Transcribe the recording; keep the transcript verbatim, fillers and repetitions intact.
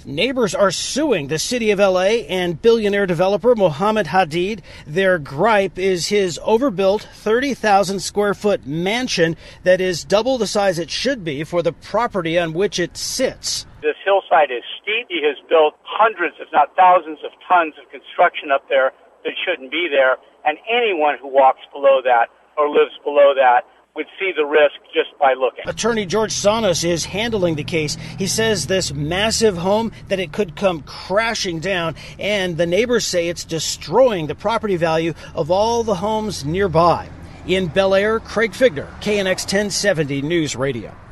Neighbors are suing the city of L A and billionaire developer Mohammed Hadid. Their gripe is his overbuilt thirty thousand square foot mansion that is double the size it should be for the property on which it sits. This hillside is steep. He has built hundreds, if not thousands, of tons of construction up there that shouldn't be there. And anyone who walks below that or lives below that would see the risk just by looking. Attorney George Sonos is handling the case. He says this massive home, that it could come crashing down, and the neighbors say it's destroying the property value of all the homes nearby. In Bel Air, Craig Figner, K N X ten seventy News Radio.